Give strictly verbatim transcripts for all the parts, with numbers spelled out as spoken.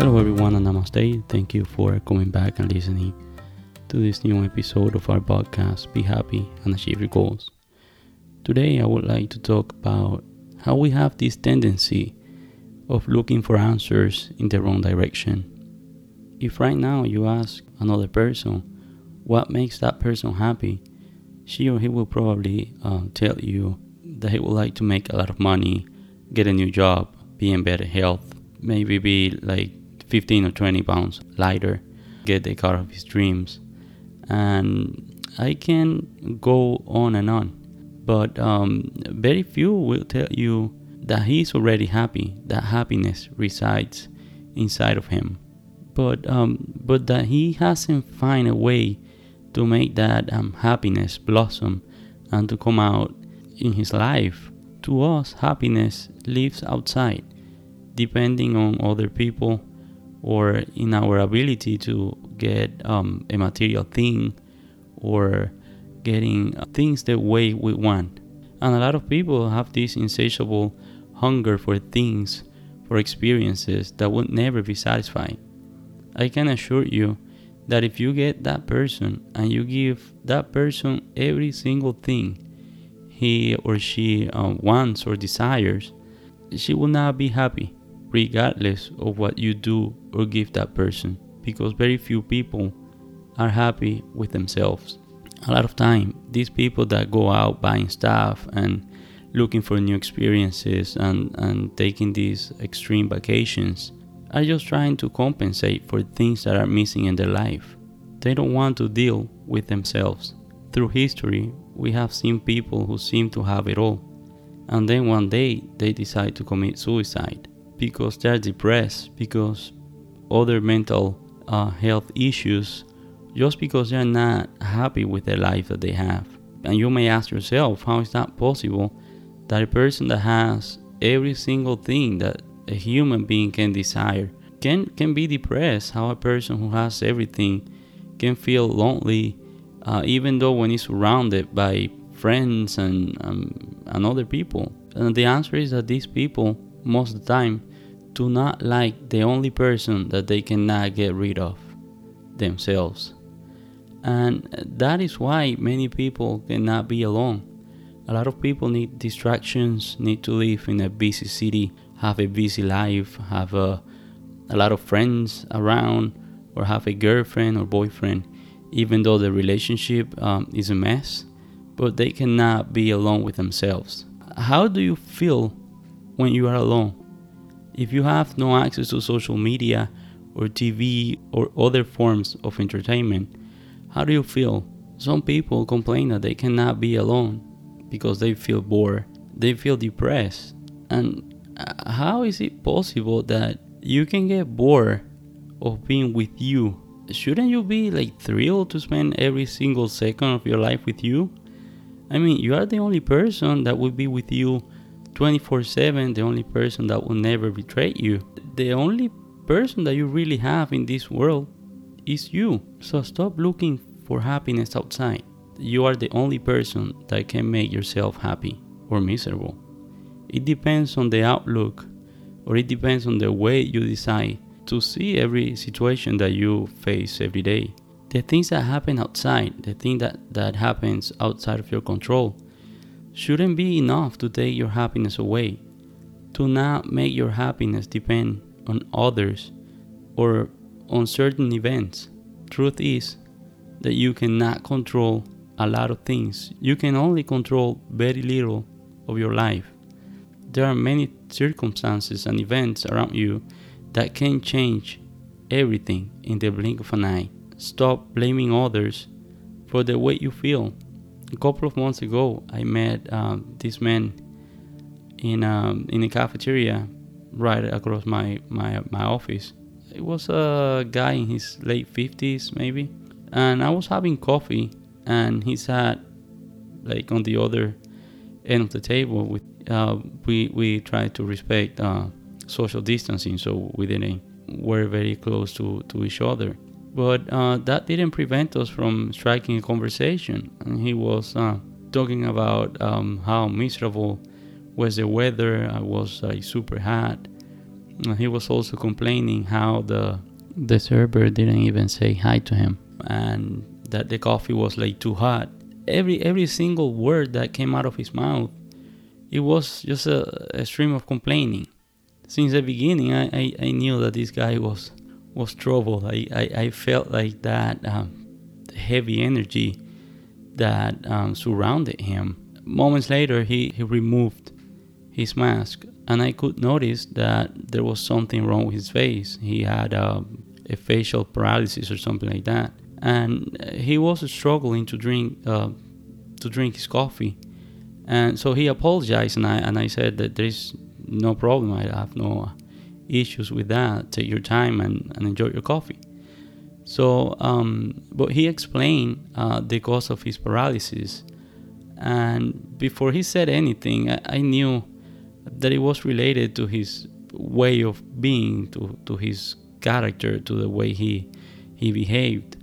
Hello everyone and namaste. Thank you for coming back and listening to this new episode of our podcast, Be Happy and Achieve Your Goals. Today I would like to talk about how we have this tendency of looking for answers in the wrong direction. If right now you ask another person what makes that person happy, she or he will probably uh, tell you that he would like to make a lot of money, get a new job, be in better health, maybe be like fifteen or twenty pounds lighter, get the car of his dreams. And I can go on and on. But um, very few will tell you that he's already happy, that happiness resides inside of him. But um, but that he hasn't found a way to make that um, happiness blossom and to come out in his life. To us, happiness lives outside, depending on other people or in our ability to get um, a material thing or getting things the way we want. And a lot of people have this insatiable hunger for things, for experiences that will never be satisfied. I can assure you that if you get that person and you give that person every single thing he or she uh, wants or desires, she will not be happy, regardless of what you do or give that person, because very few people are happy with themselves. A lot of time, these people that go out buying stuff and looking for new experiences and, and taking these extreme vacations are just trying to compensate for things that are missing in their life. They don't want to deal with themselves. Through history, we have seen people who seem to have it all, and then one day they decide to commit suicide because they're depressed, because other mental uh, health issues, just because they're not happy with the life that they have. And you may ask yourself, how is that possible that a person that has every single thing that a human being can desire can, can be depressed? How a person who has everything can feel lonely, uh, even though when he's surrounded by friends and, um, and other people? And the answer is that these people, most of the time, do not like the only person that they cannot get rid of, themselves. And that is why many people cannot be alone. A lot of people need distractions, need to live in a busy city, have a busy life, have a, a lot of friends around, or have a girlfriend or boyfriend, even though the relationship um, is a mess, but they cannot be alone with themselves. How do you feel when you are alone? If you have no access to social media or T V or other forms of entertainment, how do you feel? Some people complain that they cannot be alone because they feel bored, they feel depressed. And how is it possible that you can get bored of being with you? Shouldn't you be like thrilled to spend every single second of your life with you? I mean, you are the only person that will be with you twenty-four seven, the only person that will never betray you. The only person that you really have in this world is you. So stop looking for happiness outside. You are the only person that can make yourself happy or miserable. It depends on the outlook, or it depends on the way you decide to see every situation that you face every day. The things that happen outside, the thing that, that happens outside of your control, shouldn't be enough to take your happiness away. Do not make your happiness depend on others or on certain events. Truth is that you cannot control a lot of things. You can only control very little of your life. There are many circumstances and events around you that can change everything in the blink of an eye. Stop blaming others for the way you feel. A couple of months ago, I met um, this man in um, in a cafeteria right across my, my my office. It was a guy in his late fifties, maybe, and I was having coffee, and he sat like on the other end of the table. With uh, we we tried to respect uh, social distancing, so we didn't were very close to, to each other. But uh, that didn't prevent us from striking a conversation. And he was uh, talking about um, how miserable was the weather. I was uh, super hot. Uh, he was also complaining how the the server didn't even say hi to him, and that the coffee was like too hot. Every every single word that came out of his mouth, it was just a, a stream of complaining. Since the beginning, I, I, I knew that this guy was was trouble. I, I, I felt like that um, heavy energy that um, surrounded him. Moments later, he, he removed his mask, and I could notice that there was something wrong with his face. He had um, a facial paralysis or something like that, and he was struggling to drink uh, to drink his coffee. And so he apologized, and I and I said that there is no problem. I have no issues with that. Take your time and, and enjoy your coffee. So, um, but he explained uh, the cause of his paralysis, and before he said anything, I, I knew that it was related to his way of being, to, to his character, to the way he he behaved.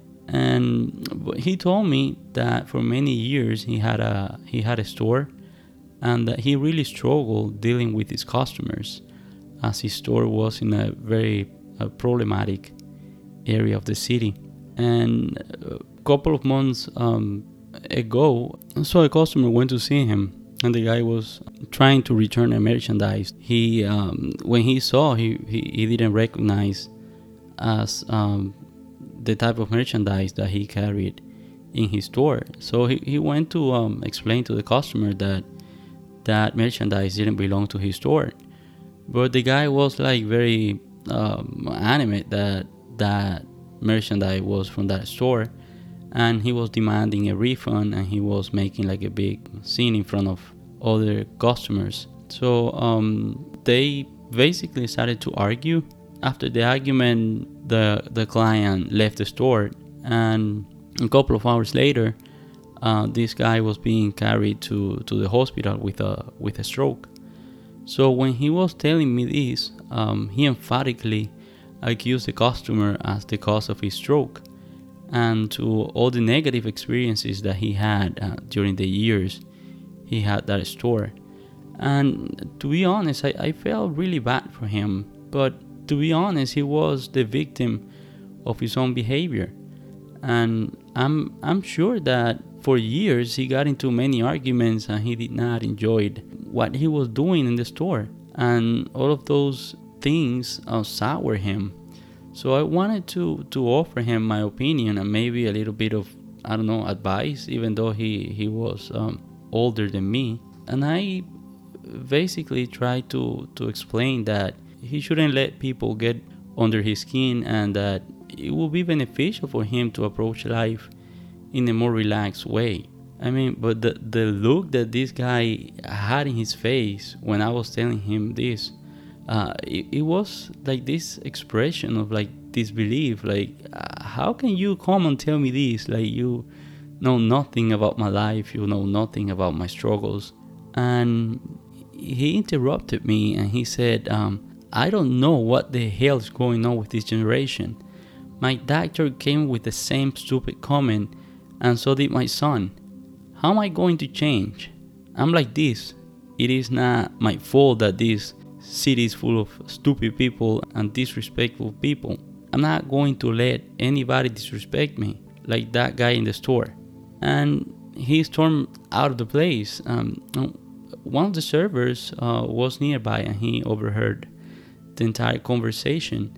And he told me that for many years he had a he had a store, and that he really struggled dealing with his customers, as his store was in a very uh, problematic area of the city. And a couple of months um, ago, so a customer went to see him, and the guy was trying to return a merchandise. He um, when he saw, he, he, he didn't recognize as um, the type of merchandise that he carried in his store. So he, he went to um, explain to the customer that that merchandise didn't belong to his store. But the guy was like very um, animate that that merchandise was from that store, and he was demanding a refund, and he was making like a big scene in front of other customers. So um, they basically started to argue. After the argument, the the client left the store, and a couple of hours later, uh, this guy was being carried to, to the hospital with a with a stroke. So when he was telling me this, um, he emphatically accused the customer as the cause of his stroke, and to all the negative experiences that he had uh, during the years he had that store. And to be honest, I, I felt really bad for him. But to be honest, he was the victim of his own behavior. And I'm I'm sure that for years he got into many arguments, and he did not enjoy what he was doing in the store. And all of those things uh, sour him. So I wanted to, to offer him my opinion, and maybe a little bit of, I don't know, advice, even though he, he was um, older than me. And I basically tried to, to explain that he shouldn't let people get under his skin, and that it will be beneficial for him to approach life in a more relaxed way. I mean, but the, the look that this guy had in his face when I was telling him this, uh, it, it was like this expression of like disbelief. Like, uh, how can you come and tell me this? Like, you know nothing about my life, you know nothing about my struggles. And he interrupted me, and he said, um, I don't know what the hell is going on with this generation. My doctor came with the same stupid comment, and so did my son. How am I going to change? I'm like this. It is not my fault that this city is full of stupid people and disrespectful people. I'm not going to let anybody disrespect me like that guy in the store. And he stormed out of the place. Um, one of the servers uh, was nearby, and he overheard the entire conversation.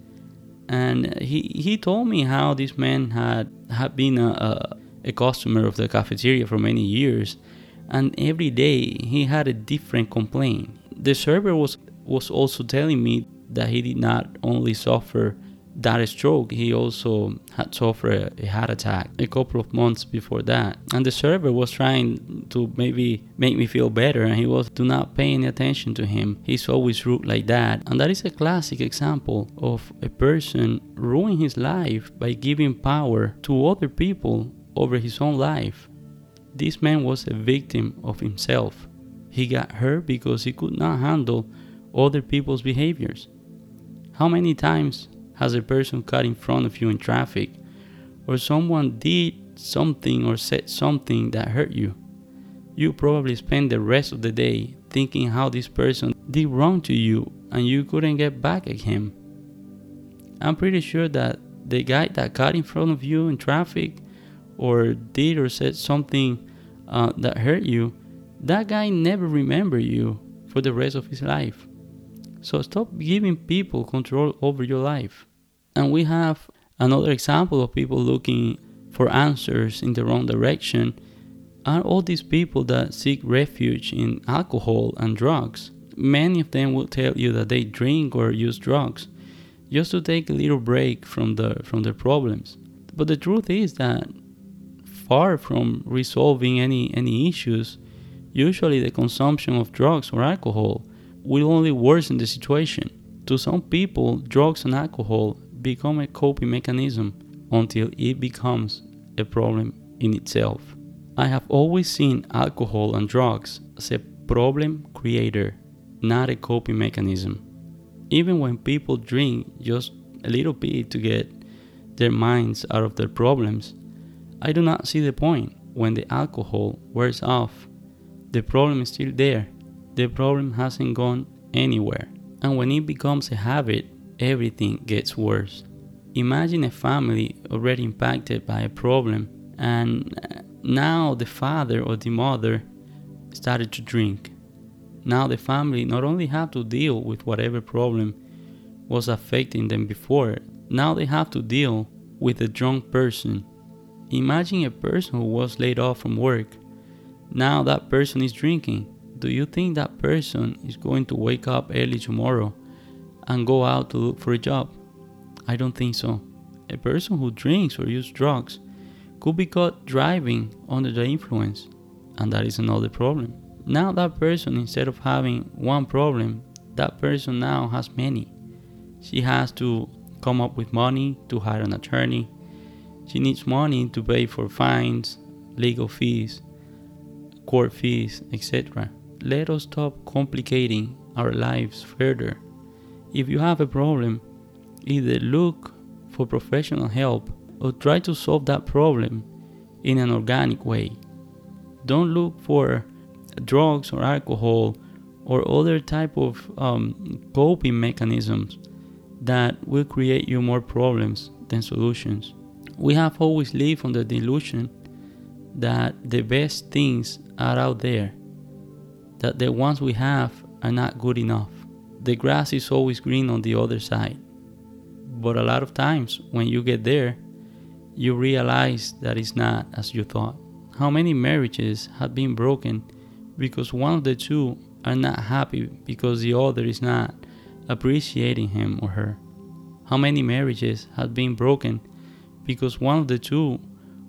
And he, he told me how this man had, had been a, a, a customer of the cafeteria for many years, and every day he had a different complaint. The server was, was also telling me that he did not only suffer that stroke, he also had suffered a heart attack a couple of months before that. And the server was trying to maybe make me feel better, and he was do not pay any attention to him. He's always rude like that. And that is a classic example of a person ruining his life by giving power to other people over his own life. This man was a victim of himself. He got hurt because he could not handle other people's behaviors. How many times has a person cut in front of you in traffic, or someone did something or said something that hurt you? You probably spend the rest of the day thinking how this person did wrong to you, and you couldn't get back at him. I'm pretty sure that the guy that got in front of you in traffic or did or said something uh, that hurt you, that guy never remembered you for the rest of his life. So stop giving people control over your life. And we have another example of people looking for answers in the wrong direction are all these people that seek refuge in alcohol and drugs. Many of them will tell you that they drink or use drugs just to take a little break from the from their problems. But the truth is that far from resolving any, any issues, usually the consumption of drugs or alcohol will only worsen the situation. To some people, drugs and alcohol become a coping mechanism until it becomes a problem in itself. I have always seen alcohol and drugs as a problem creator, not a coping mechanism. Even when people drink just a little bit to get their minds out of their problems, I do not see the point. When the alcohol wears off, the problem is still there. The problem hasn't gone anywhere. And when it becomes a habit, everything gets worse. Imagine a family already impacted by a problem, and now the father or the mother started to drink. Now the family not only have to deal with whatever problem was affecting them before, now they have to deal with a drunk person. Imagine a person who was laid off from work. Now that person is drinking. Do you think that person is going to wake up early tomorrow and go out to look for a job? I don't think so. A person who drinks or uses drugs could be caught driving under the influence, and that is another problem. Now that person, instead of having one problem, that person now has many. She has to come up with money to hire an attorney. She needs money to pay for fines, legal fees, court fees, et cetera. Let us stop complicating our lives further. If you have a problem, either look for professional help or try to solve that problem in an organic way. Don't look for drugs or alcohol or other type of um, coping mechanisms that will create you more problems than solutions. We have always lived on the delusion that the best things are out there, that the ones we have are not good enough. The grass is always green on the other side. But a lot of times when you get there, you realize that it's not as you thought. How many marriages have been broken because one of the two are not happy because the other is not appreciating him or her? How many marriages have been broken because one of the two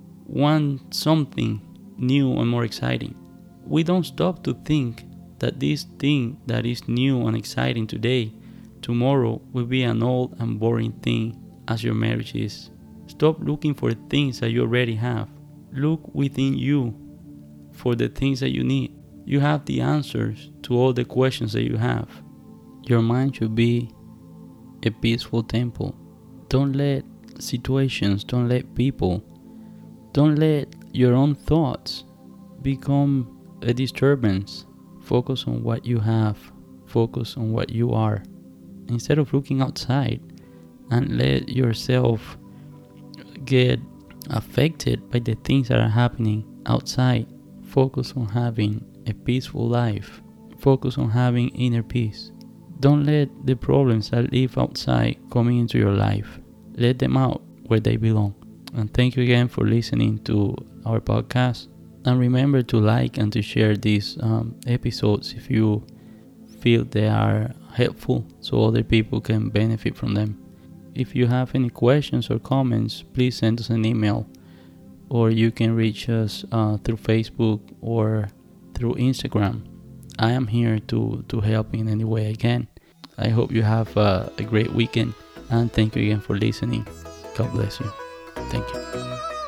want something new and more exciting? We don't stop to think that this thing that is new and exciting today, tomorrow will be an old and boring thing as your marriage is. Stop looking for things that you already have. Look within you for the things that you need. You have the answers to all the questions that you have. Your mind should be a peaceful temple. Don't let situations, don't let people, don't let your own thoughts become a disturbance. Focus on what you have. Focus on what you are. Instead of looking outside and let yourself get affected by the things that are happening outside, focus on having a peaceful life. Focus on having inner peace. Don't let the problems that live outside coming into your life. Let them out where they belong. And thank you again for listening to our podcast. And remember to like and to share these um, episodes if you feel they are helpful so other people can benefit from them. If you have any questions or comments, please send us an email, or you can reach us uh, through Facebook or through Instagram. I am here to, to help in any way I can. I hope you have uh, a great weekend, and thank you again for listening. God bless you. Thank you.